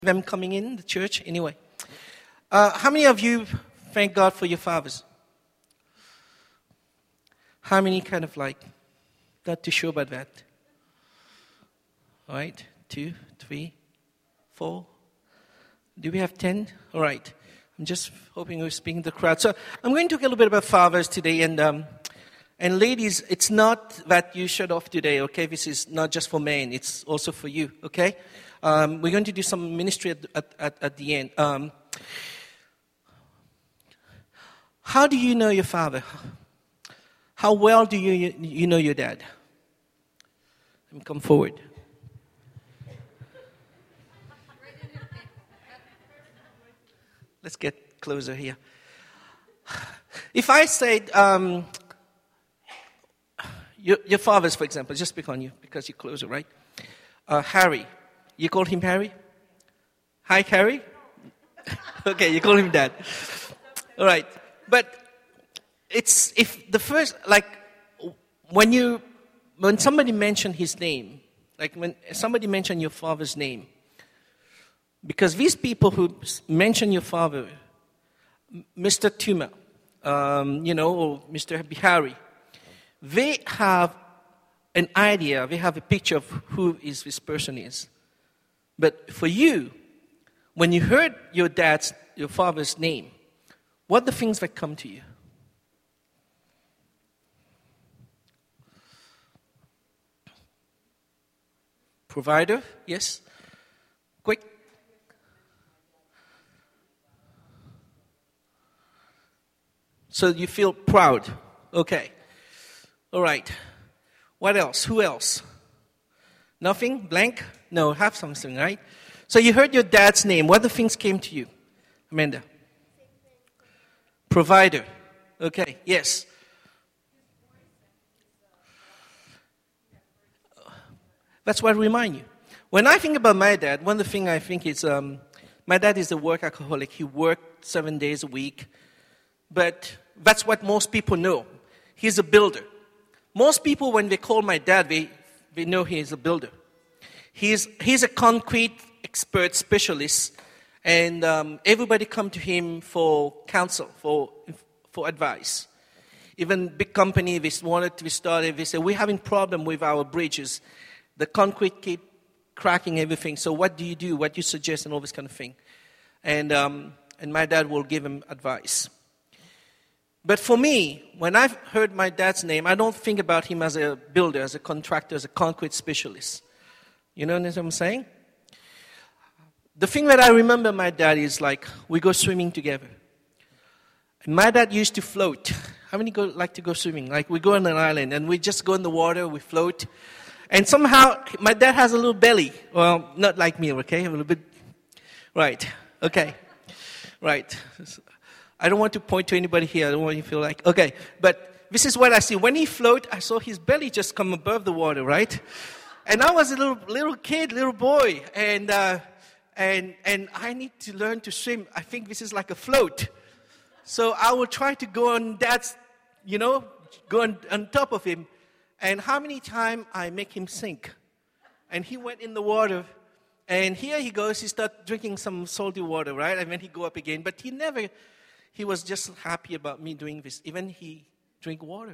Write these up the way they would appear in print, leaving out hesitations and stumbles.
them coming in the church. Anyway, how many of you thank God for your fathers? How many kind of like not too sure about that? All right, 2, 3, 4. Do we have 10? All right. I'm just hoping we're speaking to the crowd. So I'm going to talk a little bit about fathers today, and ladies, it's not that you shut off today, okay? This is not just for men; it's also for you, okay? We're going to do some ministry at the end. How do you know your father? How well do you know your dad? Let me come forward. Let's get closer here. If I said, your father's, for example, just pick on you because you're closer, right? Harry. You call him Harry? Hi, Harry? Okay, you call him Dad. All right. But it's, if the first, like, when somebody mentioned his name, like when somebody mentioned your father's name, because these people who mention your father, Mr. Tuma, or Mr. Bihari, they have an idea, they have a picture of who this person is. But for you, when you heard your father's name, what are the things that come to you? Provider, yes? Quick. So you feel proud. Okay. All right. What else? Who else? Nothing? Blank? No, have something, right? So you heard your dad's name. What other things came to you? Amanda? Provider. Okay, yes. That's what remind you. When I think about my dad, one of the things I think is, my dad is a workaholic. He worked 7 days a week. But that's what most people know. He's a builder. Most people, when they call my dad, they know he is a builder. He's a concrete expert specialist, and everybody come to him for counsel, for advice. Even big company, they wanted to start it. They say, we're having problem with our bridges. The concrete keep cracking everything. So what do you do? What do you suggest? And all this kind of thing. And my dad will give him advice. But for me, when I've heard my dad's name, I don't think about him as a builder, as a contractor, as a concrete specialist. You know what I'm saying? The thing that I remember my dad is like, we go swimming together. And my dad used to float. How many like to go swimming? Like we go on an island and we just go in the water, we float. And somehow, my dad has a little belly. Well, not like me, okay? A little bit. Right. Okay. Right. I don't want to point to anybody here. I don't want you to feel like, okay. But this is what I see. When he float, I saw his belly just come above the water, right? And I was a little kid, little boy. And I need to learn to swim. I think this is like a float. So I will try to go on dad's, go on top of him. And how many times I make him sink. And he went in the water. And here he goes. He starts drinking some salty water, right? And then he go up again. But he was just happy about me doing this. Even he drink water.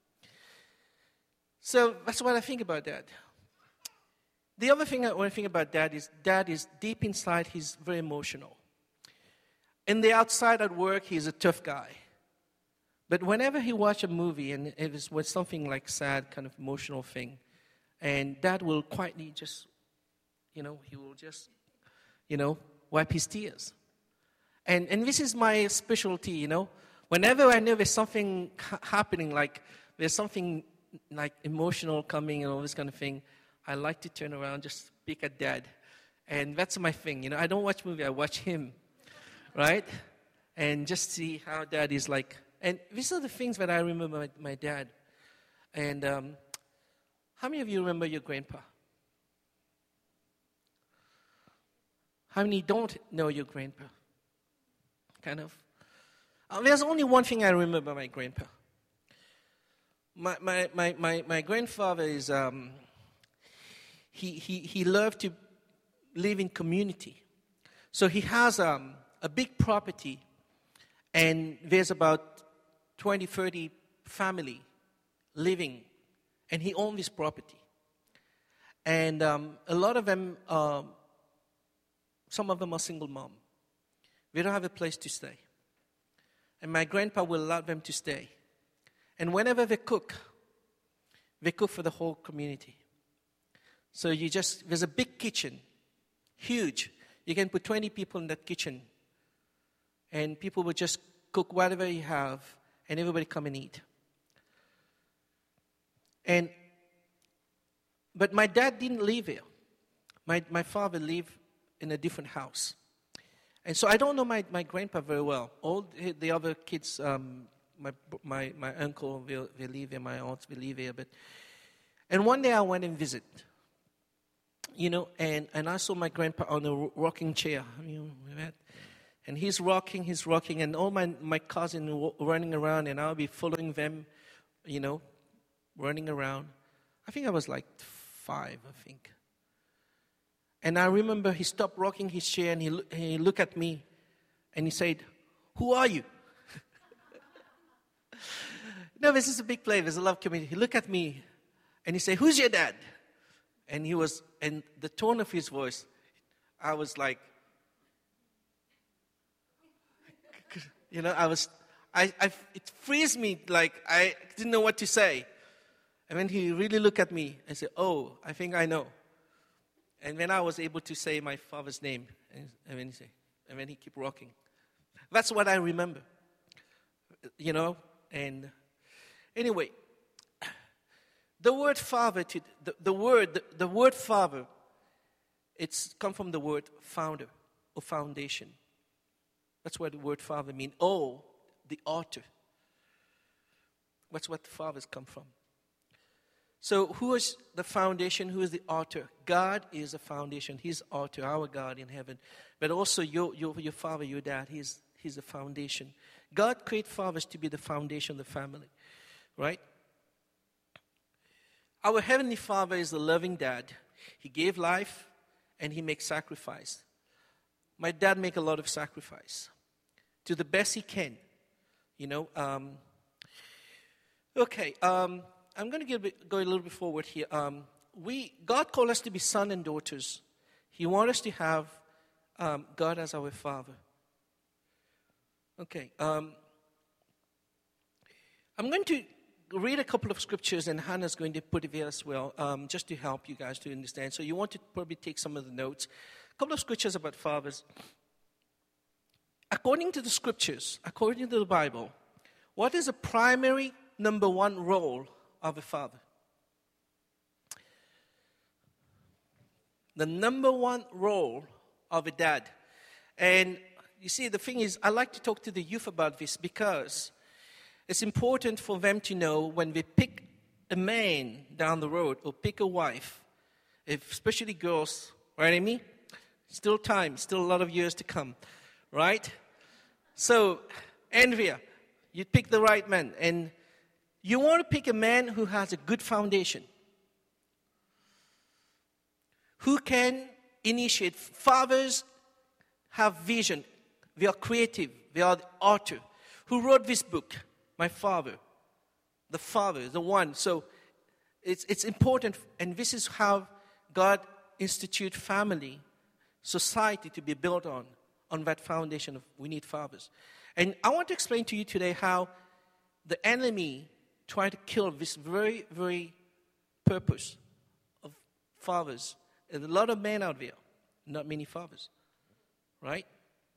So that's what I think about Dad. The other thing I want to think about Dad is deep inside, he's very emotional. In the outside at work, he's a tough guy. But whenever he watch a movie and it was something like sad, kind of emotional thing, and Dad will quietly just, he will just, wipe his tears. And this is my specialty, Whenever I know there's something happening, like there's something like emotional coming and all this kind of thing, I like to turn around, just speak at Dad. And that's my thing, I don't watch movie, I watch him, right? And just see how Dad is like. And these are the things that I remember my dad. And how many of you remember your grandpa? How many don't know your grandpa? Kind of. There's only one thing I remember about my grandpa. My grandfather is he loved to live in community. So he has a big property, and there's about 20, 30 family living, and he owns this property. And a lot of them, some of them are single mom. They don't have a place to stay. And my grandpa will allow them to stay. And whenever they cook for the whole community. So there's a big kitchen, huge. You can put 20 people in that kitchen. And people will just cook whatever you have, and everybody come and eat. But my dad didn't live here. My father lived in a different house. And so I don't know my grandpa very well. All the other kids, my uncle, they live here, my aunts, they live here. And one day I went and visit. And I saw my grandpa on a rocking chair. And he's rocking, and all my cousins running around, and I'll be following them, running around. I think I was like 5, I think. And I remember he stopped rocking his chair, and he looked at me, and he said, "Who are you?" No, this is a big place. There's a love community. He looked at me, and he said, "Who's your dad?" And the tone of his voice, I was like, it freezed me, like I didn't know what to say. And then he really looked at me and said, "Oh, I think I know." And then I was able to say my father's name. And then he kept rocking. That's what I remember. And anyway, the word father, the word father, it's come from the word founder or foundation. That's what the word father means. Oh, the author. That's what the fathers come from. So who is the foundation? Who is the author? God is the foundation. He's the author, our God in heaven. But also your father, your dad, he's the foundation. God created fathers to be the foundation of the family. Right? Our Heavenly Father is a loving dad. He gave life and He makes sacrifice. My dad make a lot of sacrifice to the best he can. I'm going to go a little bit forward here. God called us to be sons and daughters. He wants us to have God as our Father. Okay. I'm going to read a couple of scriptures, and Hannah's going to put it there as well, just to help you guys to understand. So you want to probably take some of the notes. A couple of scriptures about fathers. According to the scriptures, according to the Bible, what is the primary number one role of a father? The number one role of a dad. And you see, the thing is, I like to talk to the youth about this because it's important for them to know when they pick a man down the road or pick a wife, especially girls, right, Amy? Still time, still a lot of years to come, right? So, Andrea, you pick the right man, and you want to pick a man who has a good foundation, who can initiate. Fathers have vision. They are creative. They are the author. Who wrote this book? My father. The father, the one. So it's important, and this is how God institute family, society to be built on that foundation of we need fathers. And I want to explain to you today how the enemy tried to kill this very, very purpose of fathers. There's a lot of men out there, not many fathers, right?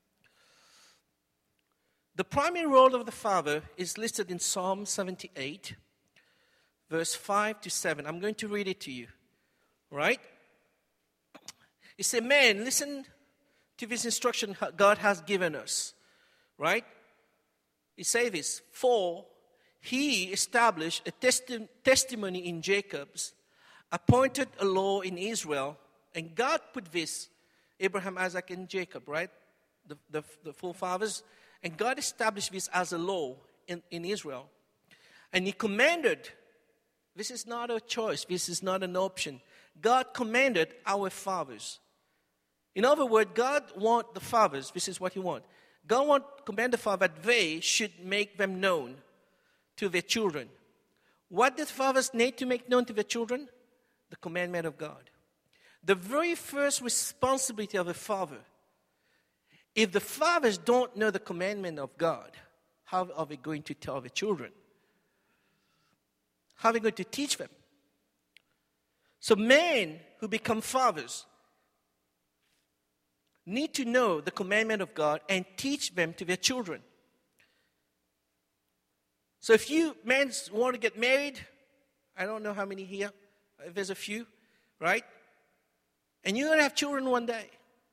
The primary role of the father is listed in Psalm 78, verse 5 to 7. I'm going to read it to you, right? It says, "Man, listen to this instruction God has given us," right? It says this, "For He established a testimony in Jacob's, appointed a law in Israel," and God put this, Abraham, Isaac, and Jacob, right? The forefathers. And God established this as a law in Israel. And He commanded, this is not a choice, this is not an option. God commanded our fathers. In other words, God wants the fathers, this is what He wants. God wants to command the father that they should make them known to their children. What do fathers need to make known to their children? The commandment of God. The very first responsibility of a father. If the fathers don't know the commandment of God, how are they going to tell the children? How are they going to teach them? So men who become fathers need to know the commandment of God and teach them to their children. So if you men want to get married, I don't know how many here, there's a few, right? And you're going to have children one day.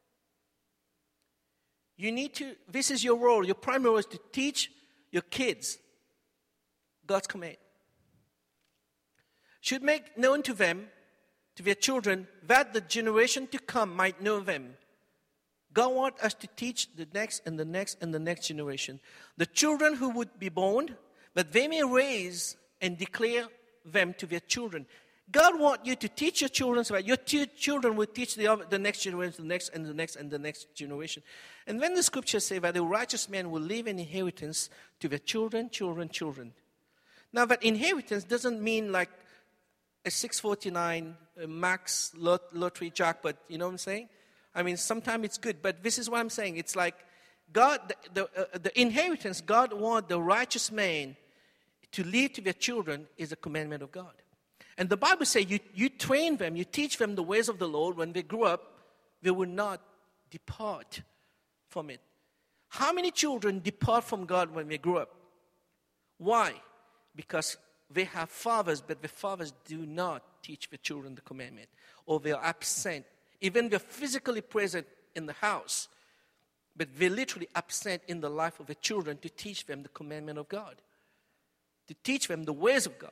You need to, this is your role, your primary role is to teach your kids God's command. Should make known to them, to their children, that the generation to come might know them. God wants us to teach the next and the next and the next generation. The children who would be born, that they may raise and declare them to their children. God wants you to teach your children so that your children will teach the next generation, the next and the next and the next generation. And when the scriptures say that the righteous man will leave an inheritance to their children. Now that inheritance doesn't mean like a 649 max lottery jackpot, you know what I'm saying? I mean, sometimes it's good, but this is what I'm saying. It's like God, the inheritance God wants the righteous man to leave to their children is a commandment of God. And the Bible says you train them, you teach them the ways of the Lord. When they grow up, they will not depart from it. How many children depart from God when they grow up? Why? Because they have fathers, but the fathers do not teach the children the commandment, or they are absent. Even they're physically present in the house, but they're literally absent in the life of the children to teach them the commandment of God, to teach them the ways of God.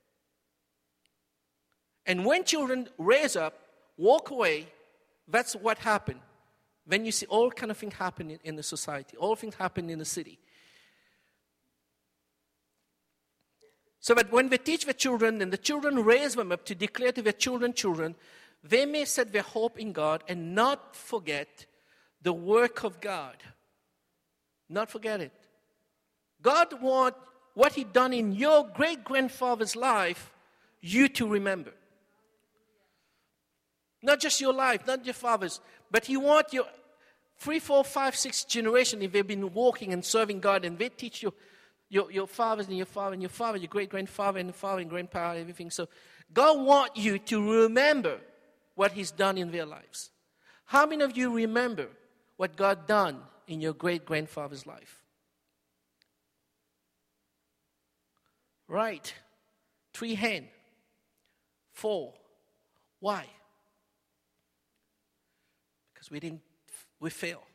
And when children raise up, walk away, that's what happened. When you see all kind of things happening in the society, all things happen in the city. So that when they teach the children and the children raise them up to declare to their children, they may set their hope in God and not forget the work of God. Not forget it. God wants what He done in your great-grandfather's life, you to remember. Not just your life, not your father's, but He wants your 3, 4, 5, 6 generation, if they've been walking and serving God, and they teach your fathers and your father and your father, your great-grandfather and father and grandpa, everything. So God wants you to remember what He's done in their lives. How many of you remember what God done in your great-grandfather's life? Right. 3 hands. 4. Why? Because we fail.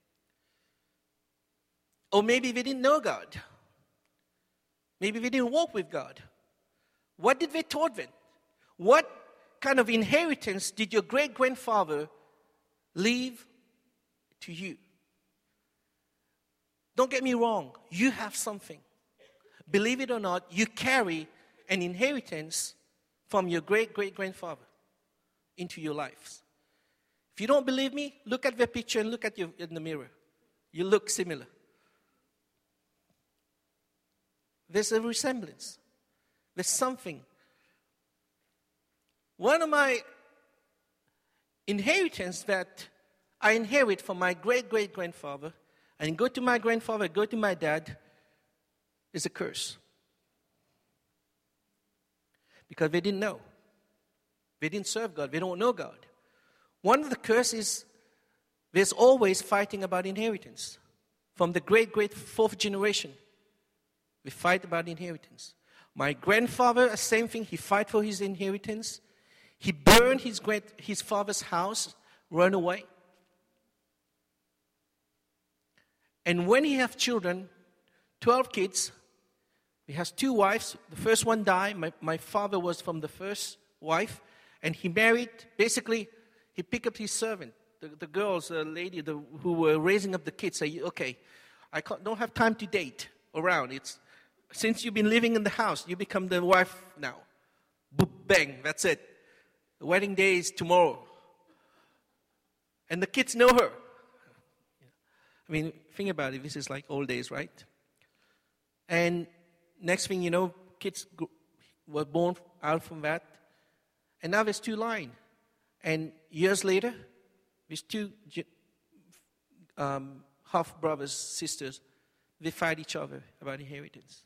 Or maybe we didn't know God. Maybe we didn't walk with God. What did they taught them? What kind of inheritance did your great-grandfather leave to you? Don't get me wrong. You have something. Believe it or not, you carry an inheritance from your great-great-grandfather into your lives. If you don't believe me, look at the picture and look at you in the mirror. You look similar. There's a resemblance. There's something. One of my inheritance that I inherit from my great-great-grandfather, and go to my grandfather, go to my dad, is a curse. Because they didn't know. They didn't serve God. They don't know God. One of the curses, there's always fighting about inheritance. From the great 4th generation, we fight about inheritance. My grandfather, the same thing, he fight for his inheritance. He burned his father's house, run away. And when he have children, 12 kids, he has 2 wives. The first one died. My father was from the first wife. And he married, basically, he picked up his servant. The girls, the lady who were raising up the kids, say, okay, I don't have time to date around. Since you've been living in the house, you become the wife now. Boop, bang, that's it. The wedding day is tomorrow. And the kids know her. I mean, think about it. This is like old days, right? And next thing you know, kids were born out from that. And now there's 2 lines. And years later, these 2 half-brothers, sisters, they fight each other about inheritance.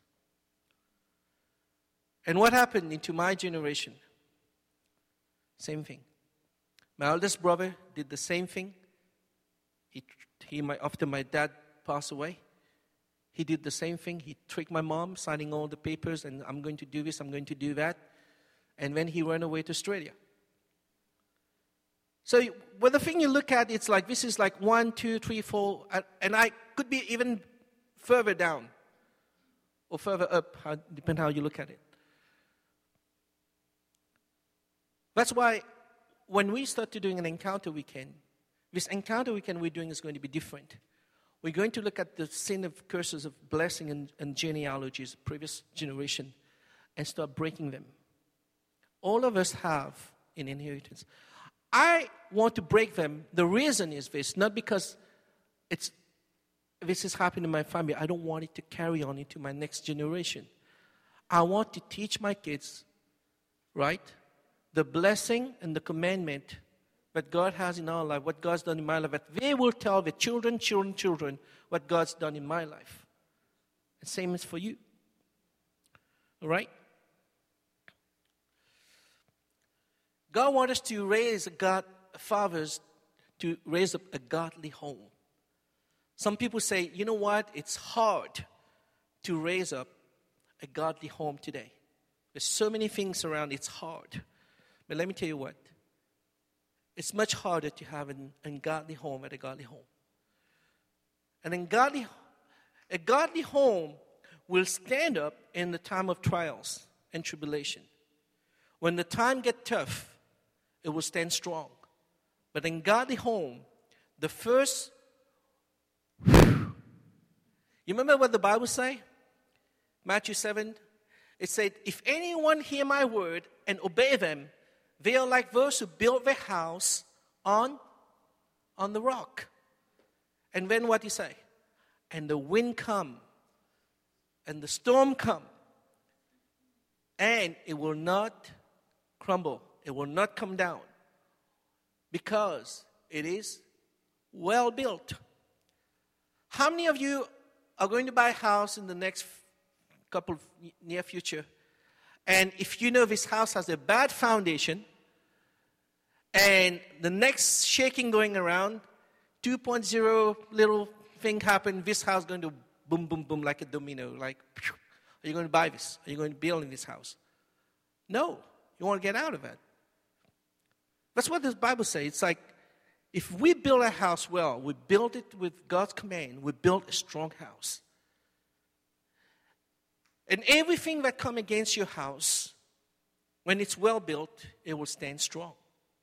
And what happened into my generation? Same thing. My eldest brother did the same thing. After my dad passed away, he did the same thing. He tricked my mom, signing all the papers, and I'm going to do this, I'm going to do that. And then he ran away to Australia. So, well, the thing you look at, it's like, this is like 1, 2, 3, 4, and I could be even further down or further up, depending how you look at it. That's why when we start to doing an encounter weekend, this encounter weekend we're doing is going to be different. We're going to look at the sin of curses of blessing and genealogies, previous generation, and start breaking them. All of us have an inheritance. I want to break them. The reason is this, not because this is happening in my family. I don't want it to carry on into my next generation. I want to teach my kids, right, the blessing and the commandment that God has in our life, what God's done in my life, that they will tell the children what God's done in my life. The same is for you. All right? God wants us to raise fathers to raise up a godly home. Some people say, you know what? It's hard to raise up a godly home today. There's so many things around, it's hard. But let me tell you what. It's much harder to have an ungodly home at a godly home. A godly home will stand up in the time of trials and tribulation. When the time gets tough, it will stand strong. But in godly home, the first... You remember what the Bible say? Matthew 7. It said, if anyone hear my word and obey them, they are like those who built their house on the rock. And then what he say? And the wind come, and the storm come, and it will not crumble. It will not come down, because it is well built. How many of you are going to buy a house in the next couple of near future? And if you know this house has a bad foundation, and the next shaking going around, 2.0 little thing happened, this house is going to boom, boom, boom like a domino. Like, are you going to buy this? Are you going to build in this house? No. You want to get out of it. That's what the Bible says. It's like, if we build a house well, we build it with God's command, we build a strong house. And everything that comes against your house, when it's well built, it will stand strong.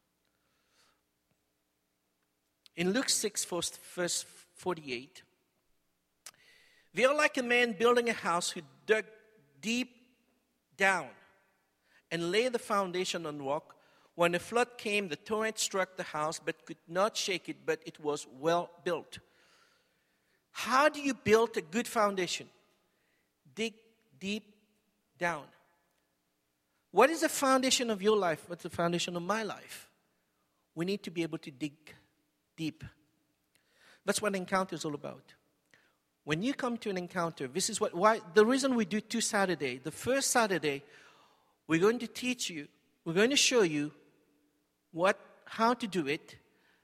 In Luke 6, verse 48, they are like a man building a house who dug deep down and laid the foundation on rock. When a flood came, the torrent struck the house, but could not shake it, but it was well built. How do you build a good foundation? Dig deep down. What is the foundation of your life? What's the foundation of my life? We need to be able to dig deep. That's what encounter is all about. When you come to an encounter, this is the reason we do 2 Saturdays. The first Saturday, we're going to teach you, we're going to show you how to do it.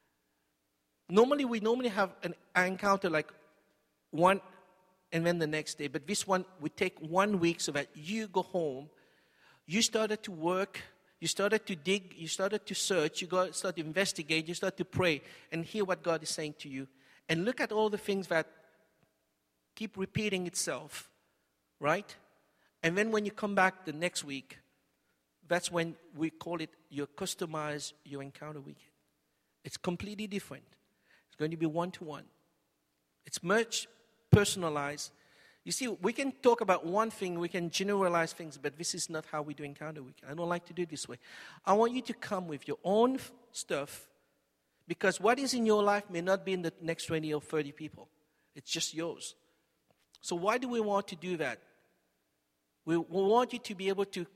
We normally have an encounter like one and then the next day. But this one, we take 1 week so that you go home, you started to work, you started to dig, you started to search, you start to investigate, you start to pray and hear what God is saying to you. And look at all the things that keep repeating itself, right? And then when you come back the next week, that's when we call it customize your encounter weekend. It's completely different. It's going to be one-to-one. It's much personalized. You see, we can talk about one thing, we can generalize things, but this is not how we do encounter weekend. I don't like to do it this way. I want you to come with your own stuff, Because what is in your life may not be in the next 20 or 30 people. It's just yours. So why do we want to do that? We want you to be able to,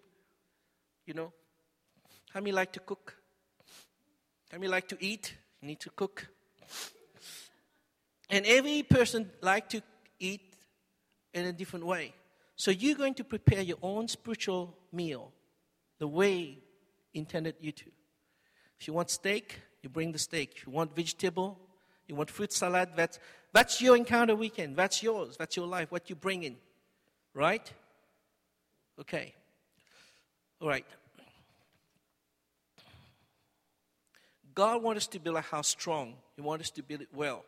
how many like to cook? How many like to eat? You need to cook. And every person like to eat in a different way. So you're going to prepare your own spiritual meal the way intended you to. If you want steak, you bring the steak. If you want vegetable, you want fruit salad, that's your encounter weekend. That's yours. That's your life, what you bring in. Right? Okay. All right. God wants us to build a house strong. He wants us to build it well.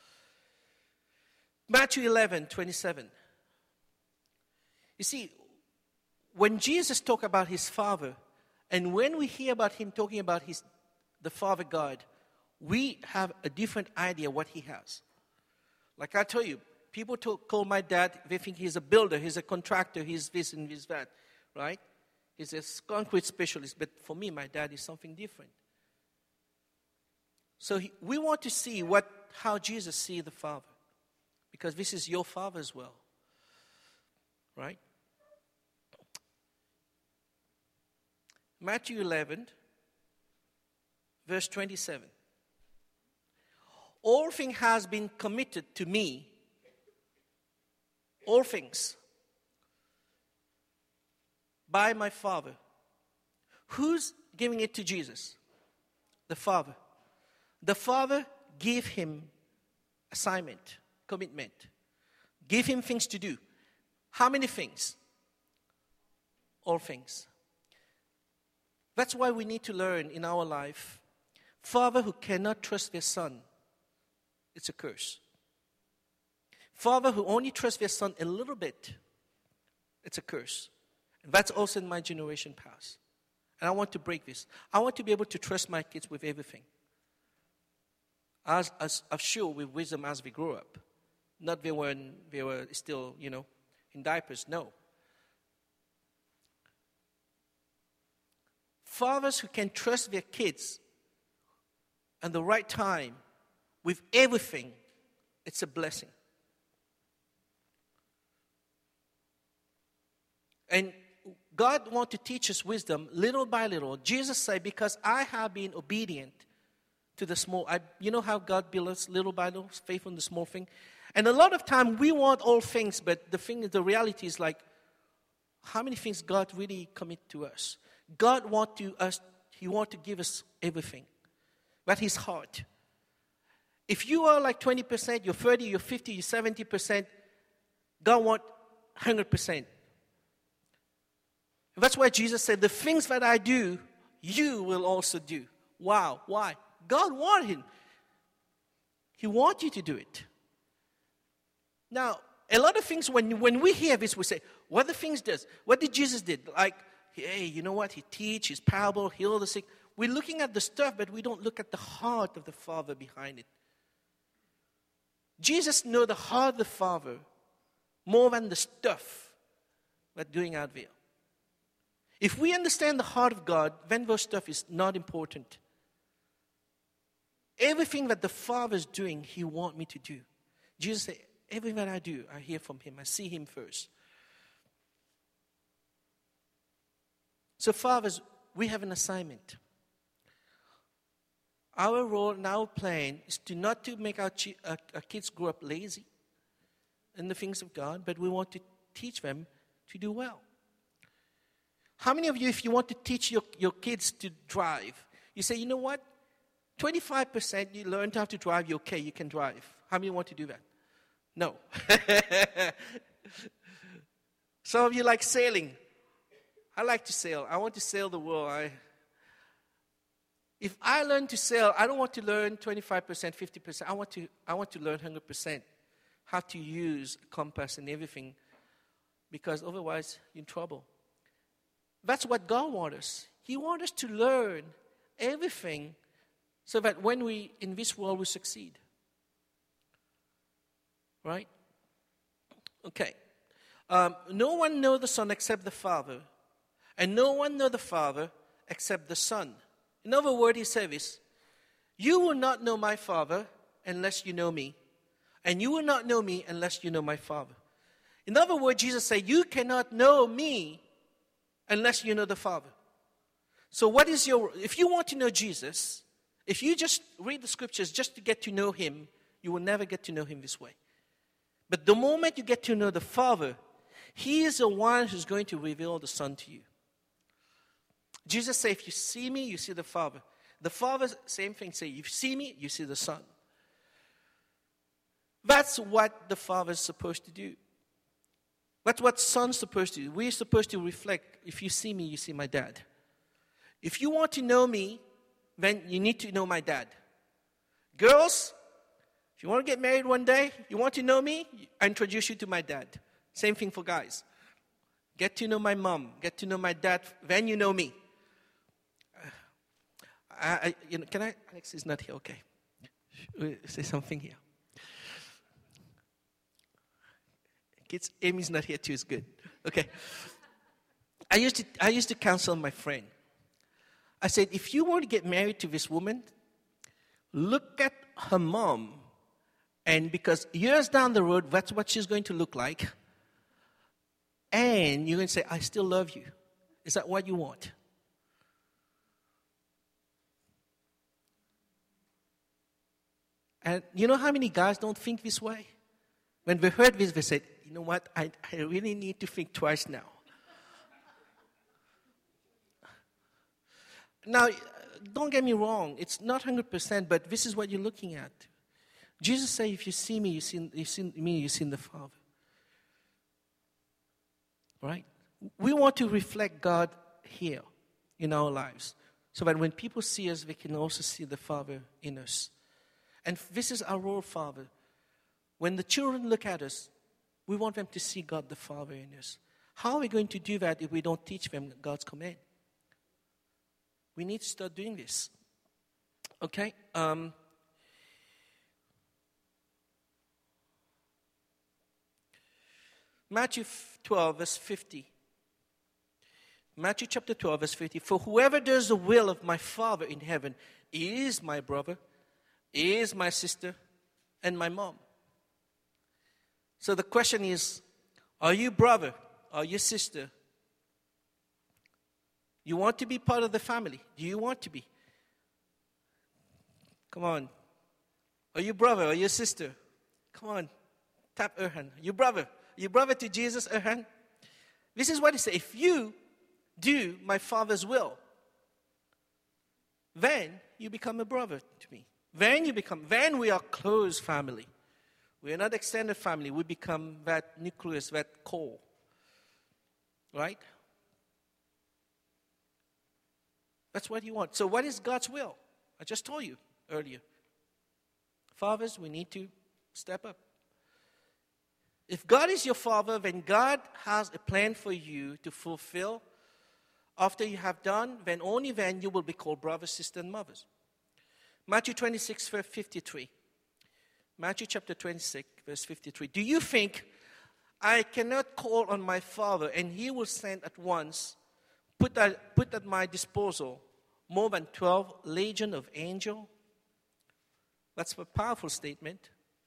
Matthew 11:27. You see, when Jesus talked about his Father, and when we hear about him talking about the Father God, we have a different idea what he has. Like I tell you, people call my dad, they think he's a builder, he's a contractor, he's this and he's that, right? He's a concrete specialist. But for me, my dad is something different. So we want to see how Jesus sees the Father. Because this is your Father as well. Right? Matthew 11, verse 27. All things has been committed to me. All things. By my Father. Who's giving it to Jesus? The Father. The Father gave him assignment, commitment. Give him things to do. How many things? All things. That's why we need to learn in our life. Father who cannot trust their son, it's a curse. Father who only trusts their son a little bit, it's a curse. And that's also in my generation past. And I want to break this. I want to be able to trust my kids with everything. As sure with wisdom as we grow up. Not when they were still, in diapers. No. Fathers who can trust their kids at the right time with everything, it's a blessing. And God wants to teach us wisdom little by little. Jesus said, because I have been obedient to the small. You know how God builds us little by little, faith in the small thing? And a lot of time we want all things, but the reality is like, how many things God really commit to us? God He wants to give us everything. That's His heart. If you are like 20%, you're 30, you're 50, you're 70%, God wants 100%. That's why Jesus said, the things that I do, you will also do. Wow. Why? God wants him. He wants you to do it. Now, a lot of things, when we hear this, we say, what the things does? What did Jesus did? Like, hey, you know what? He teach, his parable, heal the sick. We're looking at the stuff, but we don't look at the heart of the Father behind it. Jesus knows the heart of the Father more than the stuff that's doing out there. If we understand the heart of God, then those stuff is not important. Everything that the Father is doing, He wants me to do. Jesus said, everything that I do, I hear from Him. I see Him first. So fathers, we have an assignment. Our role and our plan is not to make our kids grow up lazy in the things of God, but we want to teach them to do well. How many of you, if you want to teach your kids to drive, you say, you know what? 25% you learned how to drive, you're okay, you can drive. How many want to do that? No. Some of you like sailing. I like to sail. I want to sail the world. If I learn to sail, I don't want to learn 25%, 50%. I want to learn 100%. How to use a compass and everything, because otherwise you're in trouble. That's what God wants us. He wants us to learn everything so that when we, in this world, we succeed. Right? Okay. No one knows the Son except the Father, and no one knows the Father except the Son. In other words, he said this, You will not know my Father unless you know me. And you will not know me unless you know my Father. In other words, Jesus said, you cannot know me unless you know the Father. So if you want to know Jesus, if you just read the scriptures just to get to know him, you will never get to know him this way. But the moment you get to know the Father, he is the one who's going to reveal the Son to you. Jesus said, if you see me, you see the Father. The Father, same thing, say, if you see me, you see the Son. That's what the Father is supposed to do. That's what Son's supposed to do. We're supposed to reflect, if you see me, you see my dad. If you want to know me, then you need to know my dad. Girls, if you want to get married one day, you want to know me, I introduce you to my dad. Same thing for guys. Get to know my mom, get to know my dad, then you know me. Alex is not here, okay. Say something here. Kids, Amy's not here too, it's good. Okay. I used to counsel my friend. I said, if you want to get married to this woman, look at her mom. And because years down the road, that's what she's going to look like. And you're going to say, I still love you. Is that what you want? And you know how many guys don't think this way? When they heard this, they said, you know what, I really need to think twice now. Now, don't get me wrong, it's not 100%, but this is what you're looking at. Jesus said, if you see me, you've seen me, you've seen the Father. Right? We want to reflect God here in our lives, so that when people see us, they can also see the Father in us. And this is our role, Father. When the children look at us, we want them to see God the Father in us. How are we going to do that if we don't teach them God's command? We need to start doing this. Okay? Matthew 12, verse 50. Matthew chapter 12, verse 50. For whoever does the will of my Father in heaven is my brother, is my sister, and my mom. So the question is, are you brother? Are you sister? You want to be part of the family? Do you want to be? Come on. Are you brother? Are you sister? Come on. Tap Erhan. You brother? You brother to Jesus, Erhan? This is what he said. If you do my Father's will, then you become a brother to me. Then we are close family. We are not extended family. We become that nucleus, that core. Right? That's what you want. So what is God's will? I just told you earlier. Fathers, we need to step up. If God is your father, then God has a plan for you to fulfill. After you have done, then only then you will be called brothers, sisters, and mothers. Matthew 26, verse 53. Matthew chapter 26, verse 53. Do you think I cannot call on my Father and he will send at once, put at my disposal more than 12 legion of angels? That's a powerful statement.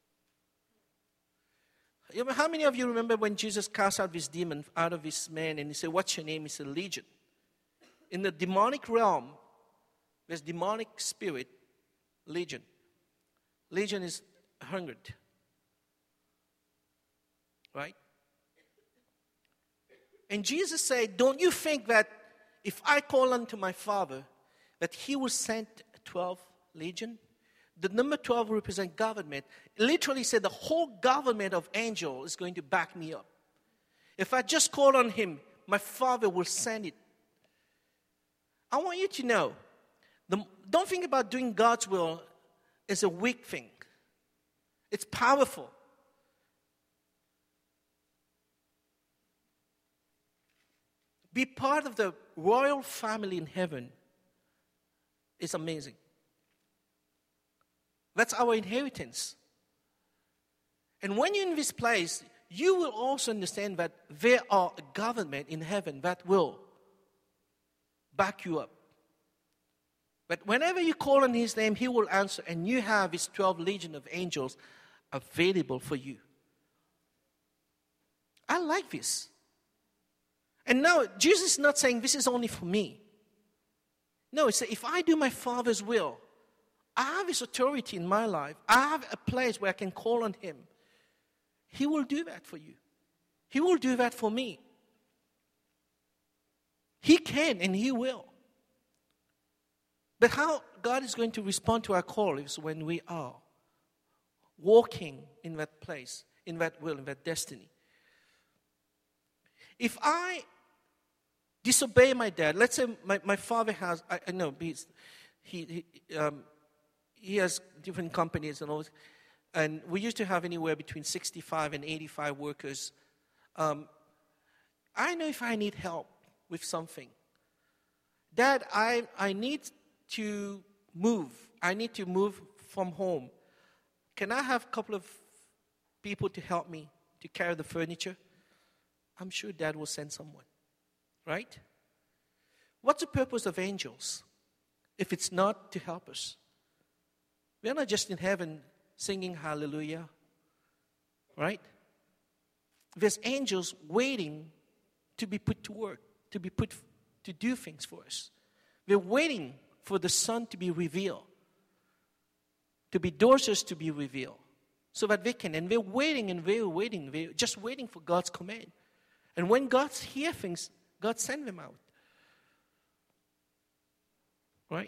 How many of you remember when Jesus cast out this demon out of this man and he said, what's your name? He said, Legion. In the demonic realm, there's demonic spirit, legion. Legion is 100. Right? And Jesus said, don't you think that if I call unto my Father, that he will send 12 legion? The number 12 represents government. It literally said the whole government of angels is going to back me up. If I just call on him, my Father will send it. I want you to know, don't think about doing God's will as a weak thing. It's powerful. Be part of the royal family in heaven is amazing. That's our inheritance. And when you're in this place, you will also understand that there are a government in heaven that will back you up. But whenever you call on his name, he will answer, and you have his 12 legion of angels available for you. I like this. And now, Jesus is not saying this is only for me. No, it's if I do my Father's will, I have his authority in my life. I have a place where I can call on him. He will do that for you. He will do that for me. He can and he will. But how God is going to respond to our call is when we are walking in that place, in that will, in that destiny. If I disobey my dad, let's say my father has, I know, he has different companies and all, and we used to have anywhere between 65 and 85 workers. I know if I need help with something, Dad, I need to move. I need to move from home. Can I have a couple of people to help me to carry the furniture? I'm sure Dad will send someone, right? What's the purpose of angels if it's not to help us? We're not just in heaven singing hallelujah, right? There's angels waiting to be put to work, to do things for us. We're waiting for the Son to be revealed, to be daughters to be revealed, so that they can. And we're waiting and we're waiting. We're just waiting for God's command. And when God hears things, God sends them out. Right?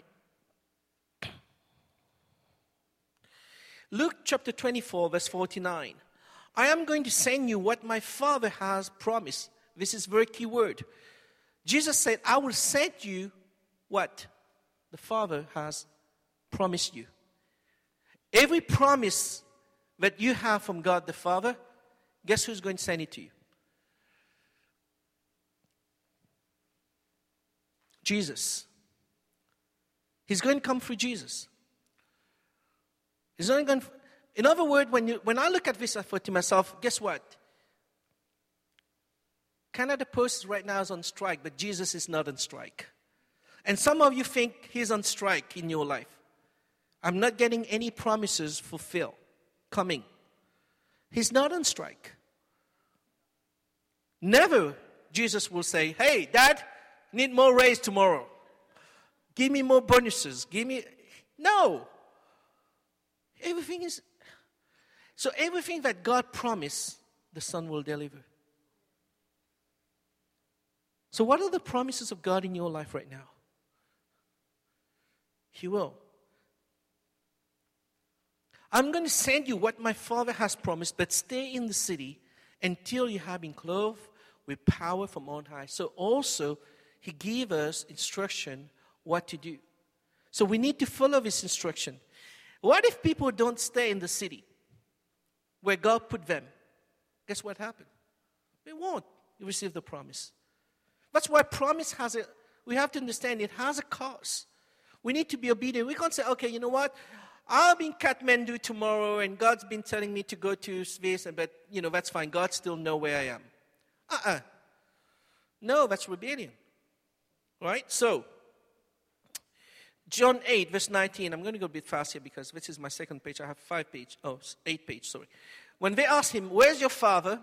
Luke chapter 24, verse 49. I am going to send you what my Father has promised. This is a very key word. Jesus said, I will send you what the Father has promised you. Every promise that you have from God the Father, guess who's going to send it to you? Jesus. He's going to come through Jesus. He's only going. In other words, when I look at this, I thought to myself, guess what? Canada Post right now is on strike, but Jesus is not on strike. And some of you think he's on strike in your life. I'm not getting any promises fulfilled coming. He's not on strike. Never Jesus will say, hey, Dad, need more raise tomorrow. Give me more bonuses. No. Everything is... So everything that God promised, the Son will deliver. So what are the promises of God in your life right now? He will. I'm going to send you what my Father has promised, but stay in the city until you have been clothed with power from on high. So also, he gave us instruction what to do. So we need to follow this instruction. What if people don't stay in the city where God put them? Guess what happened? They won't receive the promise. That's why promise we have to understand it has a cost. We need to be obedient. We can't say, okay, you know what? I'll be in Kathmandu tomorrow and God's been telling me to go to Swiss, but, that's fine. God still knows where I am. No, that's rebellion. Right? So, John 8, verse 19. I'm going to go a bit fast here because this is my second page. I have 8 pages, sorry. When they asked him, where's your Father?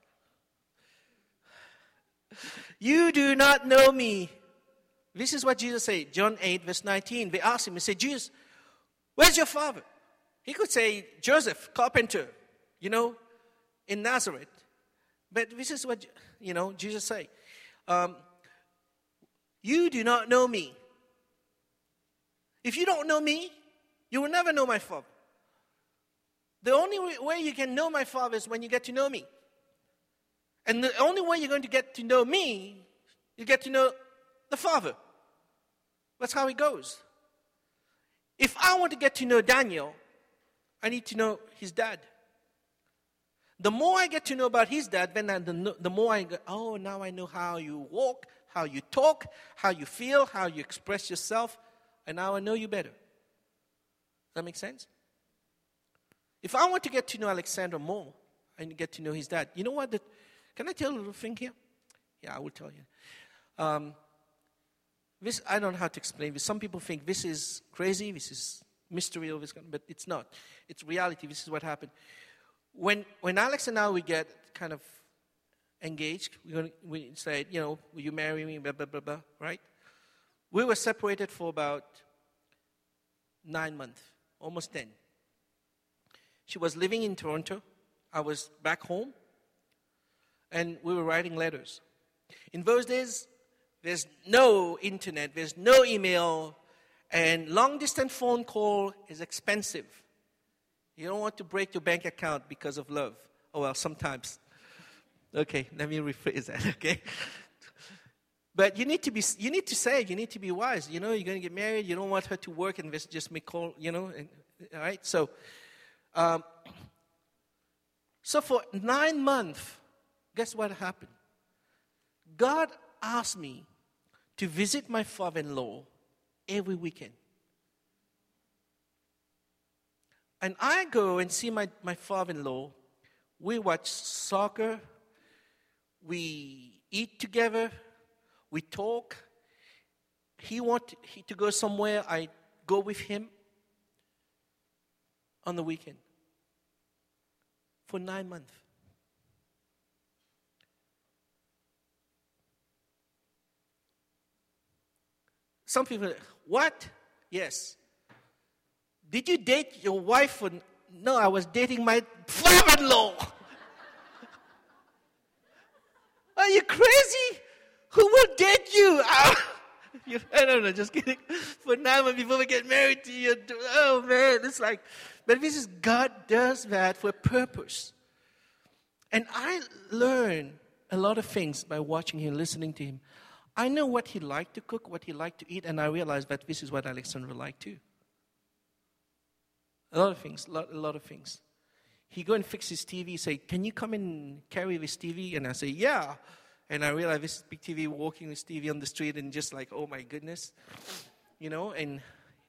You do not know me. This is what Jesus said, John 8, verse 19. They asked him, they said, Jesus, where's your Father? He could say, Joseph, carpenter, in Nazareth. But this is what, Jesus said. You do not know me. If you don't know me, you will never know my Father. The only way you can know my Father is when you get to know me. And the only way you're going to get to know me, you get to know the Father. That's how it goes. If I want to get to know Daniel, I need to know his dad. The more I get to know about his dad, then the more I go, now I know how you walk, how you talk, how you feel, how you express yourself, and now I know you better. Does that make sense? If I want to get to know Alexander more, I need to get to know his dad. You know what? Can I tell you a little thing here? Yeah, I will tell you. This, I don't know how to explain this. Some people think this is crazy, this is mystery of this kind, but it's not. It's reality. This is what happened. When Alex and I, we get kind of engaged, we said, will you marry me, blah, blah, blah, blah, right? We were separated for about 9 months, almost 10. She was living in Toronto. I was back home. And we were writing letters. In those days, there's no internet, there's no email, and long-distance phone call is expensive. You don't want to break your bank account because of love. Oh, well, sometimes. Okay, let me rephrase that, okay? But you need to save, you need to be wise. You're going to get married, you don't want her to work and just make call, all right? So for 9 months, guess what happened? God asked me to visit my father-in-law every weekend. And I go and see my father-in-law. We watch soccer. We eat together. We talk. He wants to go somewhere. I go with him on the weekend for 9 months. Some people, what? Yes. Did you date your wife? No, I was dating my father-in-law. Are you crazy? Who will date you? I don't know, just kidding. For 9 months before we get married to you. Oh, man, it's like, but this is, God does that for a purpose. And I learned a lot of things by watching him, listening to him. I know what he liked to cook, what he liked to eat, and I realized that this is what Alexandra liked too. A lot of things, a lot of things. He go and fix his TV, say, can you come and carry this TV? And I say, yeah. And I realize this big TV, walking this TV on the street, and just like, oh my goodness. And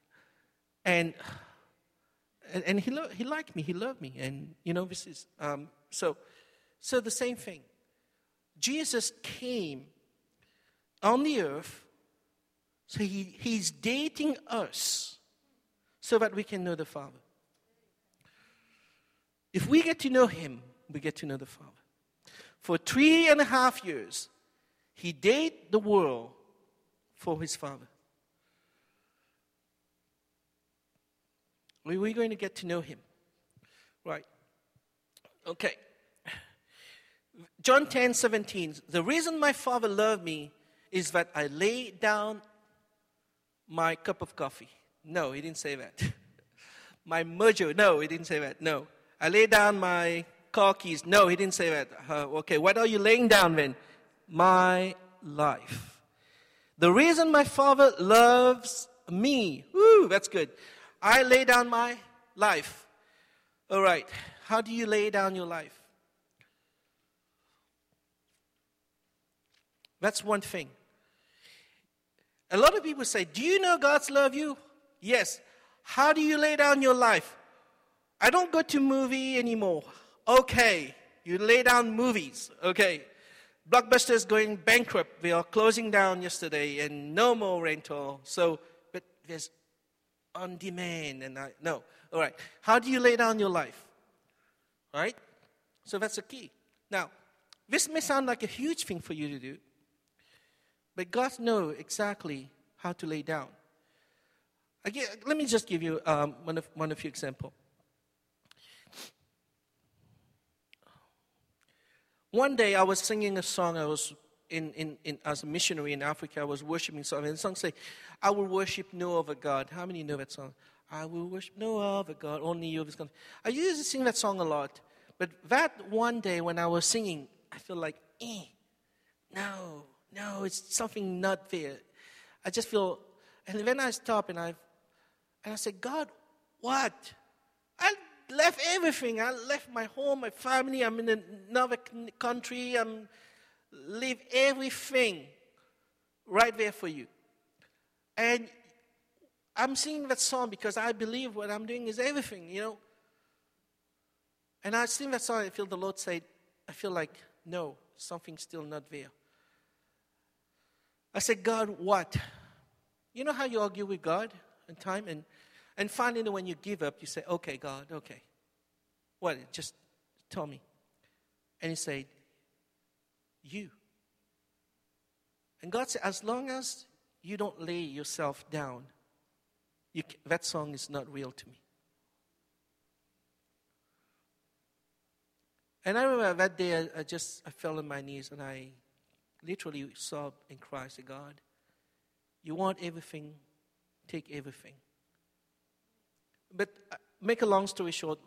he liked me, he loved me. And, this is, so the same thing. Jesus came on the earth, so he's dating us so that we can know the Father. If we get to know him, we get to know the Father. For 3.5 years, he dated the world for his Father. We're going to get to know him. Right. Okay. John 10:17. The reason my Father loved me is that I lay down my cup of coffee. No, he didn't say that. My mojo. No, he didn't say that. No. I lay down my car keys. No, he didn't say that. Okay, what are you laying down then? My life. The reason my Father loves me. Woo, that's good. I lay down my life. All right. How do you lay down your life? That's one thing. A lot of people say, do you know God's love you? Yes. How do you lay down your life? I don't go to movie anymore. Okay. You lay down movies. Okay. Blockbuster is going bankrupt. They are closing down yesterday and no more rental. But there's on demand no. All right. How do you lay down your life? All right? So that's the key. Now, this may sound like a huge thing for you to do. But God knows exactly how to lay down. Again, let me just give you one of few examples. One day I was singing a song. I was in as a missionary in Africa. I was worshiping song, and the song say, "I will worship no other God." How many know that song? I will worship no other God, only you. I used to sing that song a lot, but that one day when I was singing, I feel like, no, it's something not there. I just feel, and then I stop and I said, God, what? I left everything. I left my home, my family. I'm in another country. Leave everything right there for you. And I'm singing that song because I believe what I'm doing is everything, And I sing that song, I feel the Lord say, I feel like, no, something's still not there. I said, God, what? You know how you argue with God in time? And finally, when you give up, you say, okay, God, okay. What? Just tell me. And he said, you. And God said, as long as you don't lay yourself down, that song is not real to me. And I remember that day I fell on my knees and I literally sobbed and cried. I said, God, you want everything, take everything. But make a long story short,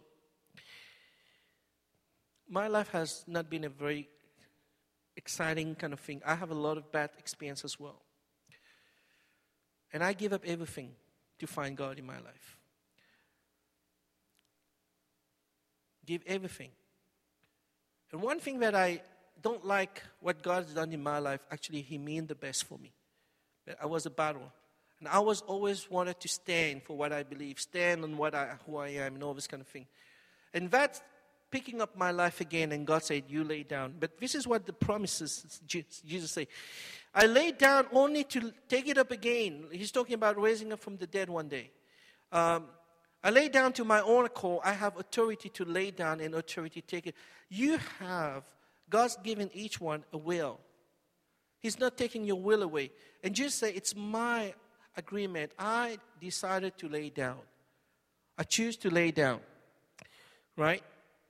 my life has not been a very exciting kind of thing. I have a lot of bad experience as well. And I give up everything to find God in my life. Give everything. And one thing that I don't like what God has done in my life, actually, He meant the best for me. But I was a battle. And I was always wanted to stand for what I believe, stand on who I am and all this kind of thing. And that's picking up my life again, and God said, you lay down. But this is what the promises Jesus said. I lay down only to take it up again. He's talking about raising up from the dead one day. I lay down to my own accord. I have authority to lay down and authority to take it. You have, God's given each one a will. He's not taking your will away. And just say, it's my agreement. I decided to lay down. I choose to lay down. Right?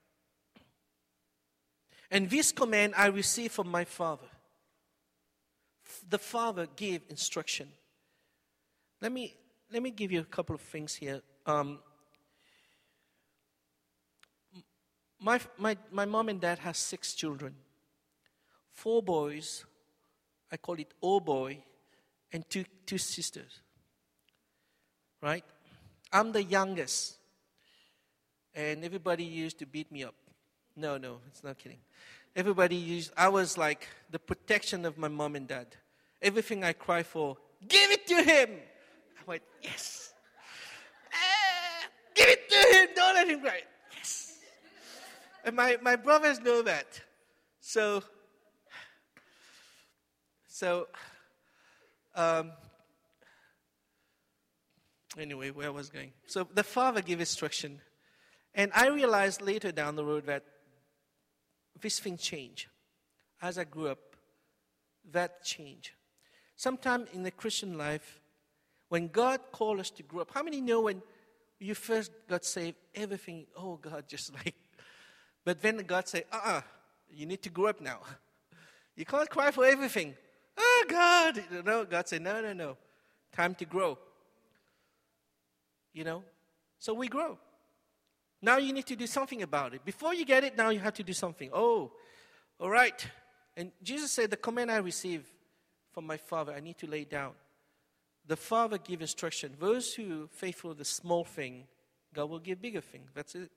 And this command I received from my Father. The Father gave instruction. Let me give you a couple of things here. My mom and dad has 6 children. 4 boys, I call it O boy, and two sisters. Right? I'm the youngest. And everybody used to beat me up. No, it's not kidding. I was like the protection of my mom and dad. Everything I cry for, give it to him. I went, yes. Give it to him. Don't let him cry. Yes. And my brothers know that. So anyway, where I was going. So the Father gave instruction. And I realized later down the road that this thing changed. As I grew up, that changed. Sometime in the Christian life, when God called us to grow up, how many know when you first got saved, everything, oh God, just like, but then God said, you need to grow up now. You can't cry for everything. Oh God, God said, no, time to grow. So we grow. Now you need to do something about it. Before you get it, now you have to do something. Oh, all right. And Jesus said, the command I received from my Father, I need to lay down. The Father give instruction. Those who are faithful with the small thing, God will give bigger thing. That's it.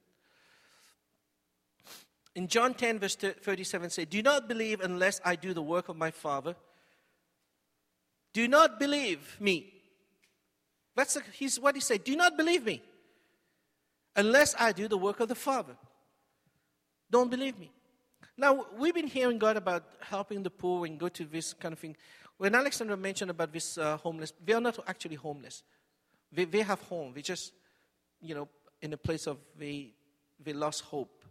In John 10, verse 37, say, do not believe unless I do the work of my Father. Do not believe me. That's what he said. Do not believe me unless I do the work of the Father. Don't believe me. Now, we've been hearing God about helping the poor and go to this kind of thing. When Alexandra mentioned about this homeless, they are not actually homeless. They have home. They just, in a place of they lost hope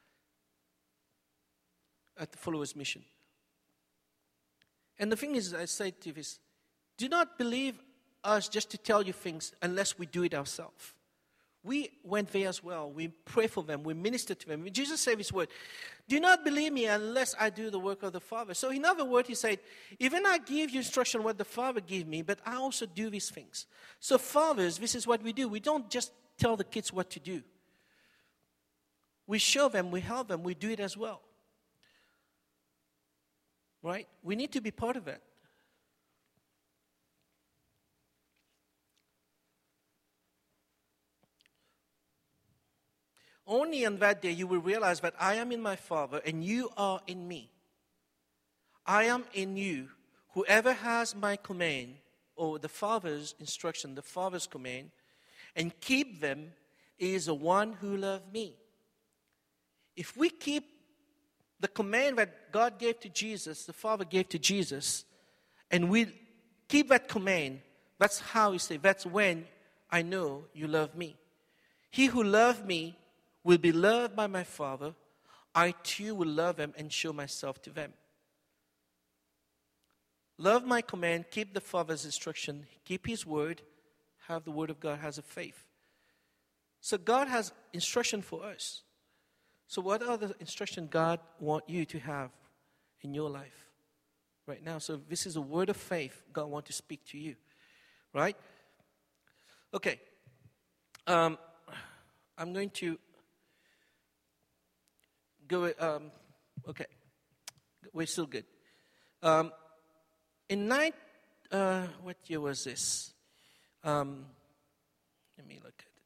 at the Followers Mission. And the thing is, I say to this, do not believe us just to tell you things unless we do it ourselves. We went there as well. We pray for them. We minister to them. Jesus said his word, do not believe me unless I do the work of the Father. So in other words, he said, even I give you instruction what the Father gave me, but I also do these things. So fathers, this is what we do. We don't just tell the kids what to do. We show them, we help them, we do it as well. Right? We need to be part of it. Only on that day you will realize that I am in my Father and you are in me. I am in you. Whoever has my command, or the Father's instruction, the Father's command, and keep them is the one who loves me. If we keep the command that God gave to Jesus, the Father gave to Jesus, and we keep that command, That's how he said, that's when I know you love me. He who loves me will be loved by my Father. I too will love them and show myself to them. Love my command, keep the Father's instruction, keep his word, have the word of God, has a faith. So God has instruction for us. So what are the instruction God wants you to have in your life right now? So this is a word of faith God wants to speak to you, right? Okay. I'm going to go, okay. We're still good. What year was this? Let me look at it.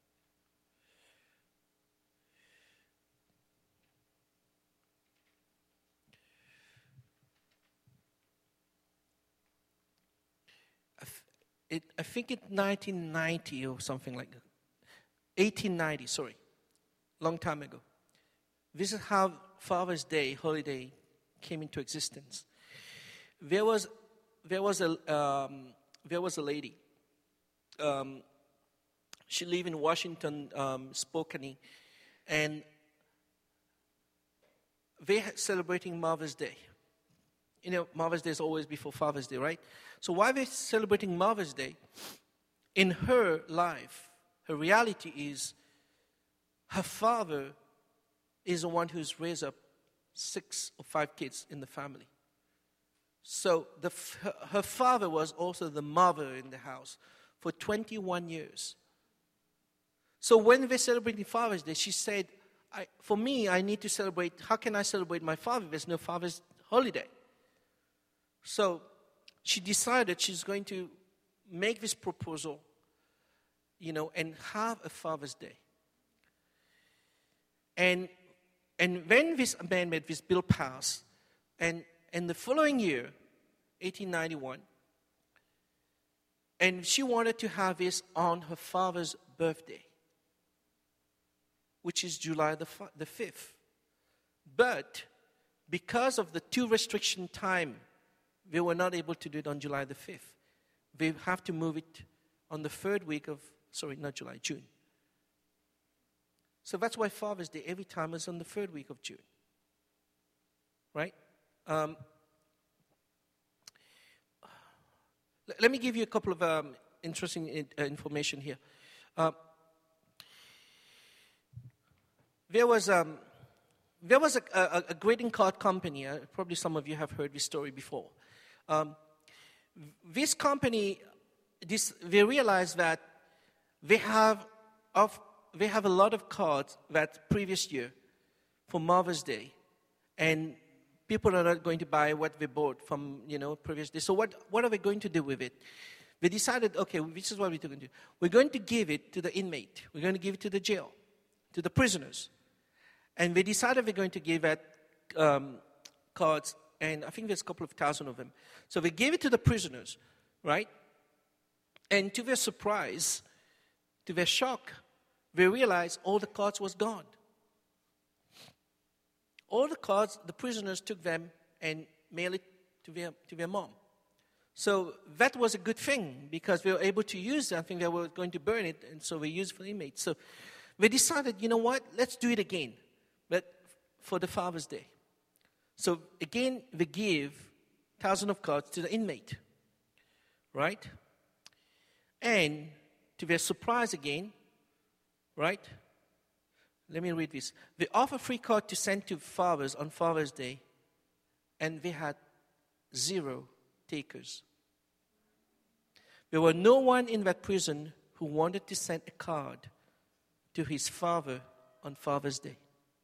I think it's 1990 or something like that. 1890, sorry. Long time ago. This is how Father's Day holiday came into existence. There was a lady. She lived in Washington, Spokane, and they are celebrating Mother's Day. You know, Mother's Day is always before Father's Day, right? So while they're celebrating Mother's Day, in her life, her reality is her father is the one who's raised up 6 or 5 kids in the family. So her father was also the mother in the house for 21 years. So when they're celebrating Father's Day, she said, for me, I need to celebrate. How can I celebrate my father? There's no Father's holiday. So she decided she's going to make this proposal, and have a Father's Day. And when this amendment, this bill passed, and the following year, 1891, and she wanted to have this on her father's birthday, which is July the 5th. But because of the 2 restriction time, they were not able to do it on July the 5th. They have to move it on the 3rd week of, June. So that's why Father's Day every time is on the 3rd week of June. Right? Let me give you a couple of interesting information here. There was a greeting card company. Probably some of you have heard this story before. This company, they realized that they have a lot of cards that previous year for Mother's Day, and people are not going to buy what they bought from previous day. So what are they going to do with it? They decided, okay, this is what we're going to do. We're going to give it to the inmate. We're going to give it to the jail, to the prisoners. And they decided they're going to give out cards, and I think there's a couple of thousand of them. So they gave it to the prisoners, right? And to their surprise, to their shock, they realized all the cards was gone. All the cards, the prisoners took them and mailed it to their mom. So that was a good thing because they were able to use it. I think they were going to burn it, and so they used it for the inmates. So they decided, you know what, let's do it again, but for the Father's Day. So again, they give thousands of cards to the inmate, right? And to their surprise again, right? Let me read this. They offer free card to send to fathers on Father's Day, and they had 0 takers. There were no one in that prison who wanted to send a card to his father on Father's Day.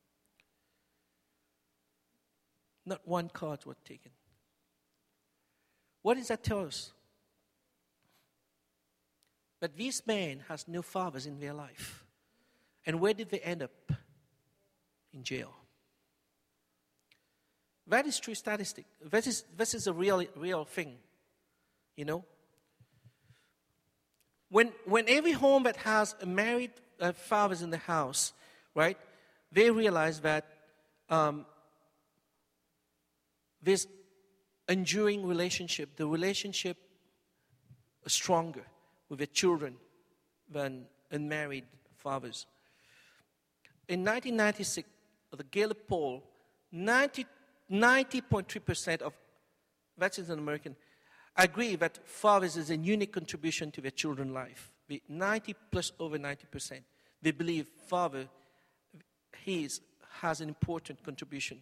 Not one card was taken. What does that tell us? That this man has no fathers in their life. And where did they end up? In jail. That is true statistic. This is a real thing. When every home that has a married fathers in the house, right, they realize that this enduring relationship, the relationship stronger with their children than unmarried fathers. In 1996, the Gallup poll, 90.3% of African Americans agree that fathers is a unique contribution to their children's life. Over 90%. They believe father has an important contribution.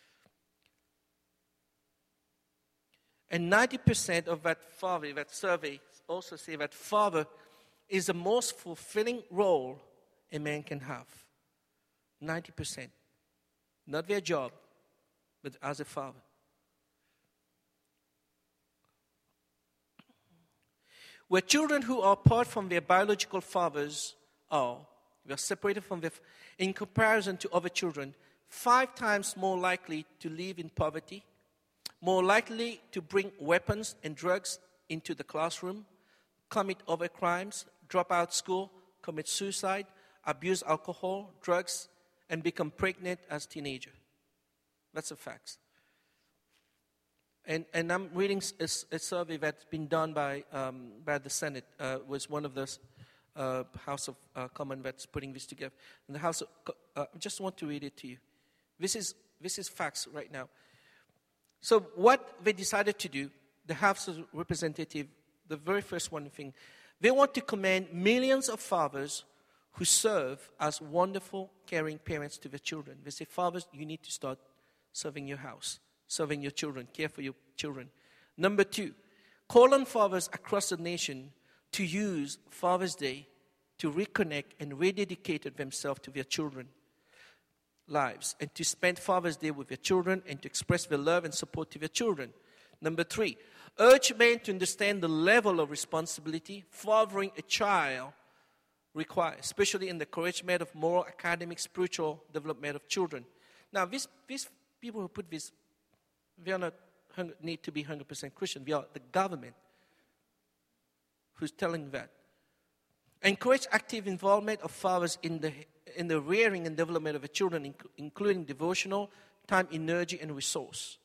And 90% of that survey also say that father is the most fulfilling role a man can have. 90%. Not their job, but as a father. Where children who are apart from their biological fathers they are separated from in comparison to other children, 5 times more likely to live in poverty, more likely to bring weapons and drugs into the classroom, commit other crimes, drop out school, commit suicide, abuse alcohol, drugs, and become pregnant as teenagers. That's a fact. And I'm reading a survey that's been done by the Senate. Was one of the House of Commons that's putting this together. And the House, I just want to read it to you. This is facts right now. So what they decided to do, the House of Representatives, the very first one thing, they want to commend millions of fathers who serve as wonderful, caring parents to their children. They say, fathers, you need to start serving your house, serving your children, care for your children. Number 2, call on fathers across the nation to use Father's Day to reconnect and rededicate themselves to their children's lives and to spend Father's Day with their children and to express their love and support to their children. Number 3, urge men to understand the level of responsibility fathering a child requires, especially in the encouragement of moral, academic, spiritual development of children. Now, these people who put this, they are not need to be 100% Christian. We are the government who's telling that. Encourage active involvement of fathers in the rearing and development of the children, including devotional, time, energy, and resource.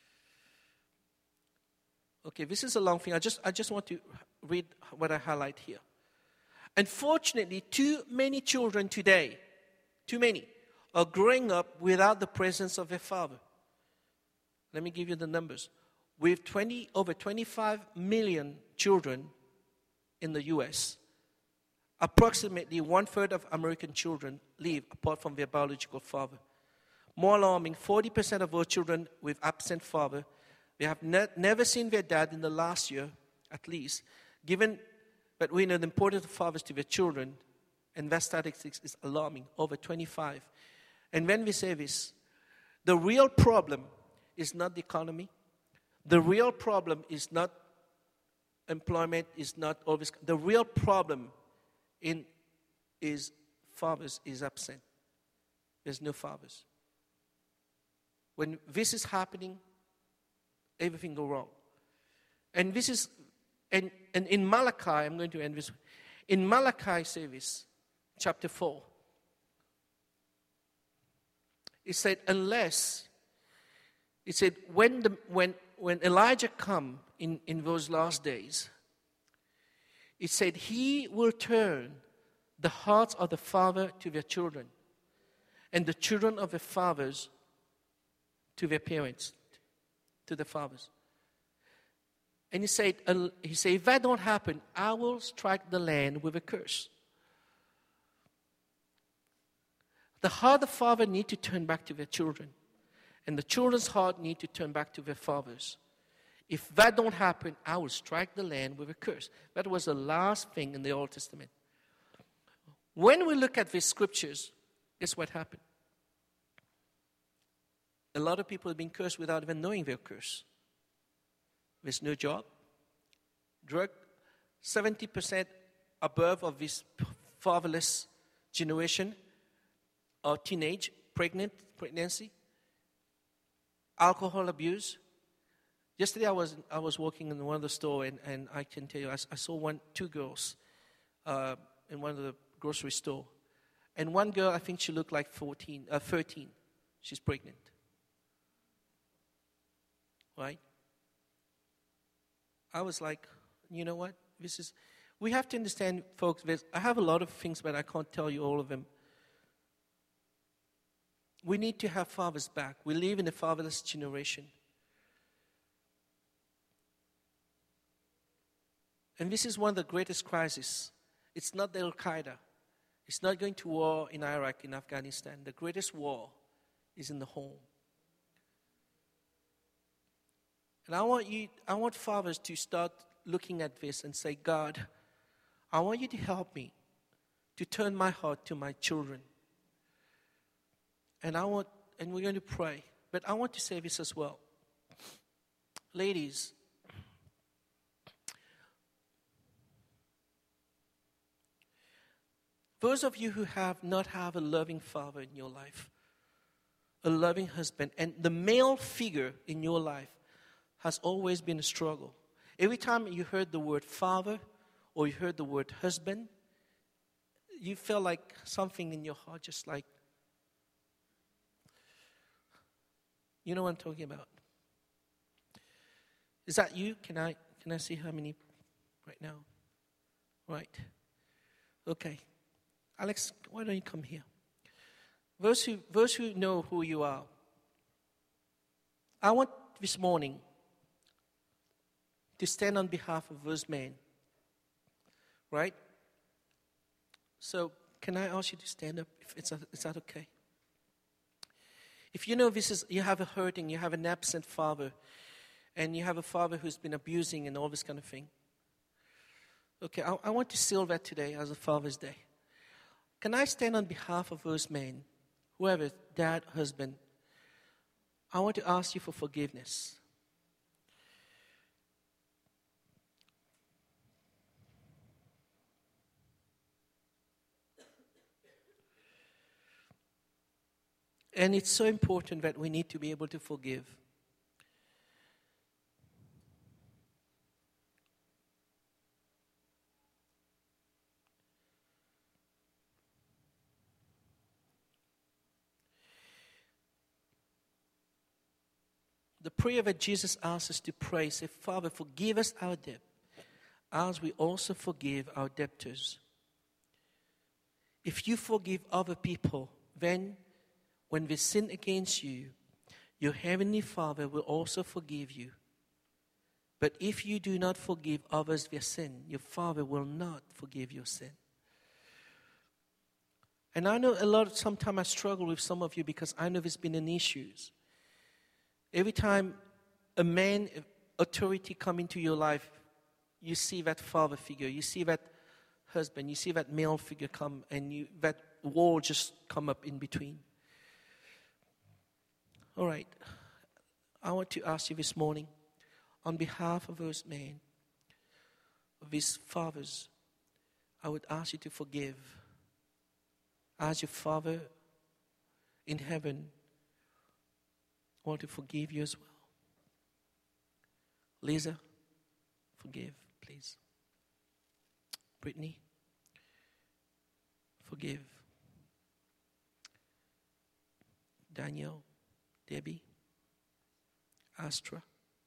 Okay, this is a long thing. I just want to read what I highlight here. Unfortunately, too many children today, are growing up without the presence of their father. Let me give you the numbers. With over 25 million children in the U.S., approximately 1/3 of American children live apart from their biological father. More alarming, 40% of those children with absent father, they have never seen their dad in the last year, at least. Given that we know the importance of fathers to their children, and that statistics is alarming, over 25. And when we say this, the real problem is not the economy. The real problem is not employment, is not always. The real problem is fathers is absent. There's no fathers. When this is happening, everything go wrong. And this is, and in Malachi, I'm going to end this. In Malachi, say this, chapter 4. It said, when Elijah come in those last days, it said, he will turn the hearts of the father to their children, and the children of the fathers to their parents, to the fathers. And he said, if that don't happen, I will strike the land with a curse. The heart of the father need to turn back to their children, and the children's heart need to turn back to their fathers. If that don't happen, I will strike the land with a curse. That was the last thing in the Old Testament. When we look at these scriptures, guess what happened? A lot of people have been cursed without even knowing they're cursed. There's no job, drug, 70% above of this fatherless generation are teenage, pregnancy, alcohol abuse. Yesterday I was working in one of the stores, and I can tell you, I saw two girls in one of the grocery store. And one girl, I think she looked like 13. She's pregnant. Right? I was like, you know what? we have to understand, folks, I have a lot of things, but I can't tell you all of them. We need to have fathers back. We live in a fatherless generation. And this is one of the greatest crises. It's not the Al-Qaeda. It's not going to war in Iraq, in Afghanistan. The greatest war is in the home. And I want fathers to start looking at this and say, God, I want you to help me to turn my heart to my children. And we're going to pray. But I want to say this as well. Ladies, those of you who have not have a loving father in your life, a loving husband, and the male figure in your life has always been a struggle. Every time you heard the word father or you heard the word husband, you felt like something in your heart just like, you know what I'm talking about. Is that you? Can I see how many right now? Right. Okay. Alex, why don't you come here? Those who know who you are, I want this morning to stand on behalf of those men. Right? So, can I ask you to stand up? Is that okay? If you know you have a hurting, you have an absent father, and you have a father who's been abusing and all this kind of thing. Okay, I want to seal that today as a Father's Day. Can I stand on behalf of those men, whoever, dad, husband? I want to ask you for forgiveness. And it's so important that we need to be able to forgive. The prayer that Jesus asks us to pray, say, Father, forgive us our debt, as we also forgive our debtors. If you forgive other people, then when they sin against you, your heavenly Father will also forgive you. But if you do not forgive others their sin, your Father will not forgive your sin. And I know sometimes I struggle with some of you because I know there's been an issues. Every time a man, authority come into your life, you see that father figure, you see that husband, you see that male figure come, and that wall just come up in between. All right. I want to ask you this morning, on behalf of those men, of these fathers, I would ask you to forgive. As your Father in heaven want to forgive you as well. Lisa, forgive, please. Brittany, forgive. Daniel, Debbie, Astra,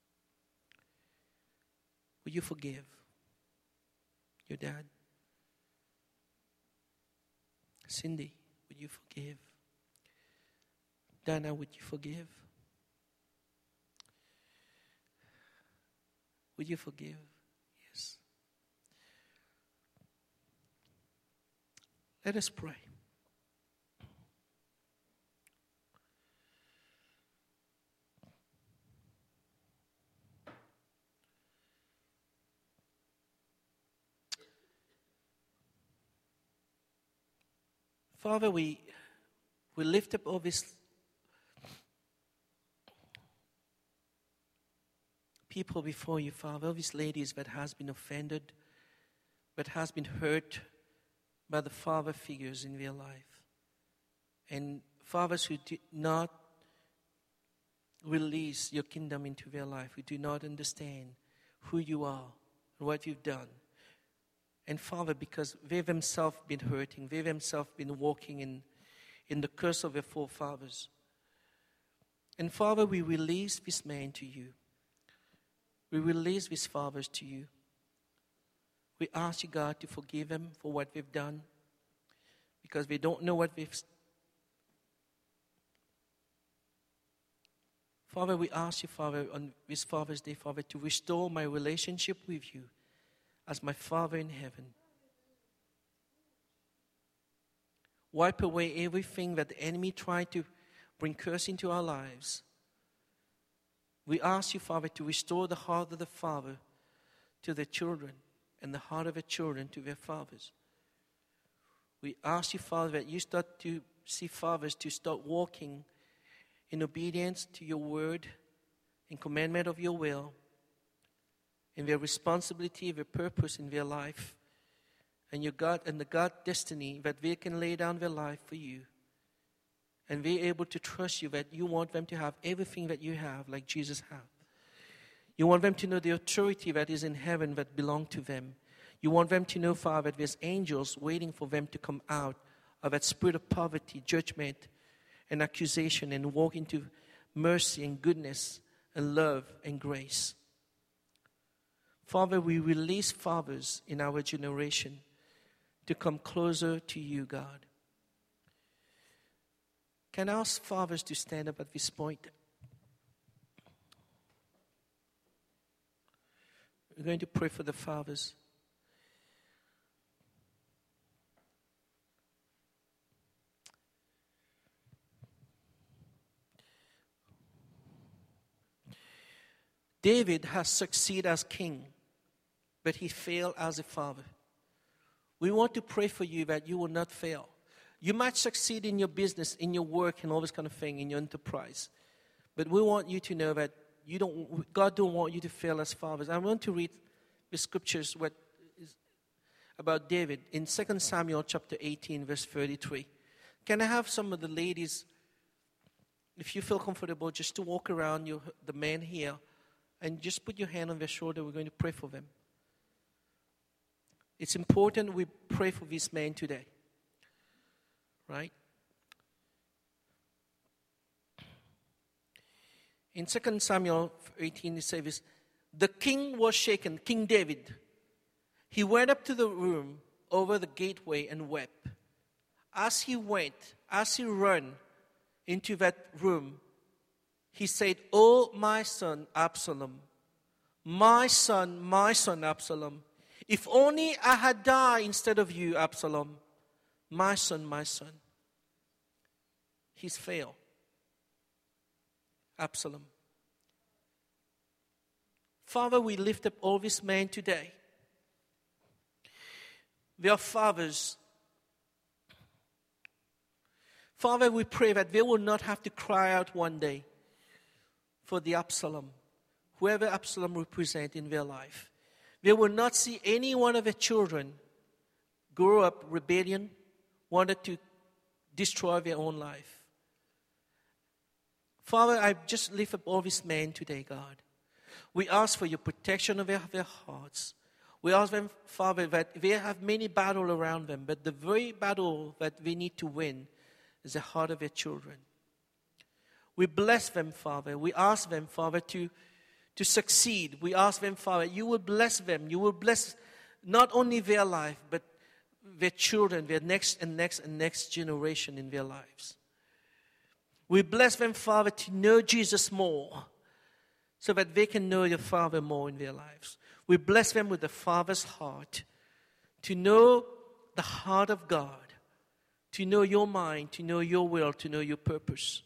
will you forgive your dad? Cindy, would you forgive? Dana, would you forgive? Would you forgive? Yes. Let us pray. Father, we lift up all these people before you, Father, all these ladies that has been offended, that has been hurt by the father figures in their life. And fathers who did not release your kingdom into their life, who do not understand who you are and what you've done. And Father, because they themselves been hurting, they themselves been walking in the curse of their forefathers. And Father, we release this man to you. We release these fathers to you. We ask you, God, to forgive them for what we've done, because we don't know what we've. Father, we ask you, Father, on this Father's Day, Father, to restore my relationship with you as my Father in heaven. Wipe away everything that the enemy tried to bring curse into our lives. We ask you, Father, to restore the heart of the father to their children and the heart of the children to their fathers. We ask you, Father, that you start to see fathers to start walking in obedience to your word, in commandment of your will, in their responsibility, their purpose in their life, and your God and the God destiny that they can lay down their life for you. And they're able to trust you that you want them to have everything that you have, like Jesus had. You want them to know the authority that is in heaven that belongs to them. You want them to know, Father, that there's angels waiting for them to come out of that spirit of poverty, judgment, and accusation, and walk into mercy and goodness and love and grace. Father, we release fathers in our generation to come closer to you, God. Can I ask fathers to stand up at this point? We're going to pray for the fathers. David has succeeded as king, but he failed as a father. We want to pray for you that you will not fail. You might succeed in your business, in your work, and all this kind of thing, in your enterprise. But we want you to know that God don't want you to fail as fathers. I want to read the scriptures what is about David in 2 Samuel chapter 18, verse 33. Can I have some of the ladies, if you feel comfortable, just to walk around the men here and just put your hand on their shoulder. We're going to pray for them. It's important we pray for these men today. Right? In 2 Samuel 18, it says this, the king was shaken, King David. He went up to the room over the gateway and wept. As he ran into that room, he said, "Oh, my son Absalom, my son Absalom, if only I had died instead of you, Absalom. My son. He's failed. Absalom. Father, we lift up all these men today. They are fathers. Father, we pray that they will not have to cry out one day for the Absalom, whoever Absalom represents in their life. They will not see any one of their children grow up rebellion, wanted to destroy their own life. Father, I just lift up all these men today, God. We ask for your protection of their hearts. We ask them, Father, that they have many battles around them, but the very battle that they need to win is the heart of their children. We bless them, Father. We ask them, Father, to succeed. We ask them, Father, you will bless them. You will bless not only their life, but their children, their next generation in their lives. We bless them, Father, to know Jesus more, so that they can know your Father more in their lives. We bless them with the Father's heart, to know the heart of God, to know your mind, to know your will, to know your purpose.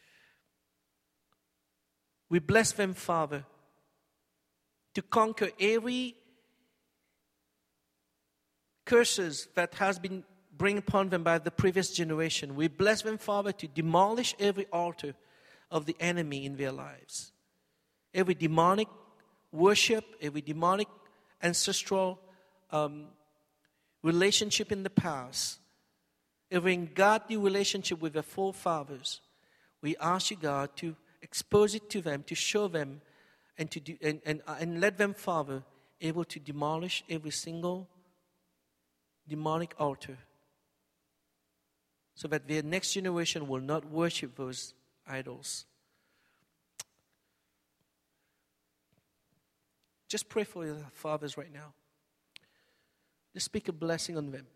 We bless them, Father, to conquer every curses that has been brought upon them by the previous generation. We bless them, Father, to demolish every altar of the enemy in their lives. Every demonic worship, every demonic ancestral relationship in the past, every ungodly relationship with their forefathers. We ask you, God, to expose it to them, to show them, and let them, Father, able to demolish every single demonic altar, so that their next generation will not worship those idols. Just pray for your fathers right now. Just speak a blessing on them.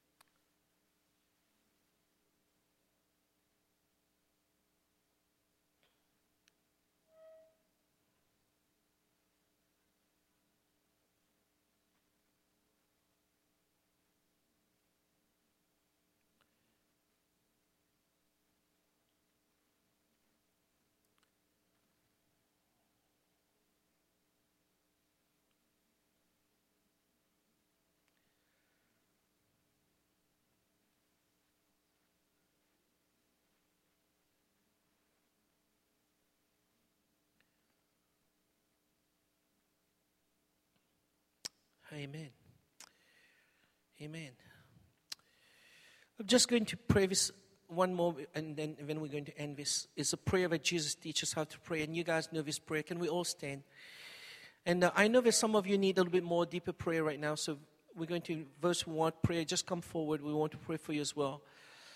Amen. Amen. I'm just going to pray this one more, and then we're going to end this. It's a prayer that Jesus teaches how to pray, and you guys know this prayer. Can we all stand? And I know that some of you need a little bit more deeper prayer right now, so we're going to, those who want prayer, just come forward. We want to pray for you as well.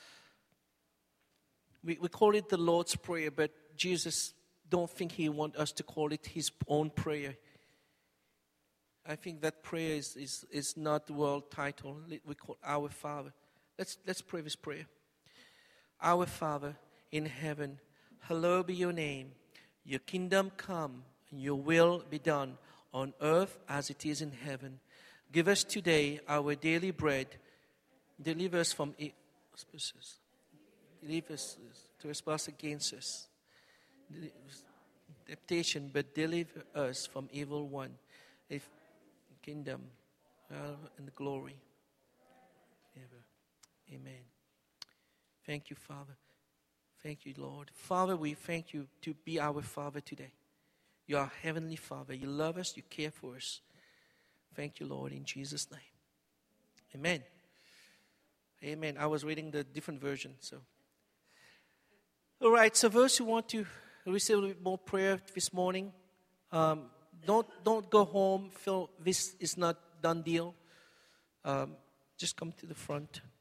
We call it the Lord's Prayer, but Jesus don't think he wants us to call it his own prayer. I think that prayer is not the world title. We call Our Father. Let's pray this prayer. Our Father in heaven, hallowed be your name. Your kingdom come, and your will be done on earth as it is in heaven. Give us today our daily bread. Deliver us from deliver us trespass against us. Temptation, but deliver us from evil one. If kingdom, and the glory, ever. Amen. Thank you, Father. Thank you, Lord. Father, we thank you to be our Father today. You are Heavenly Father. You love us. You care for us. Thank you, Lord, in Jesus' name. Amen. Amen. I was reading the different version, so. All right, so those who want to receive a little bit more prayer this morning, don't go home, feel this is not done deal. Just come to the front.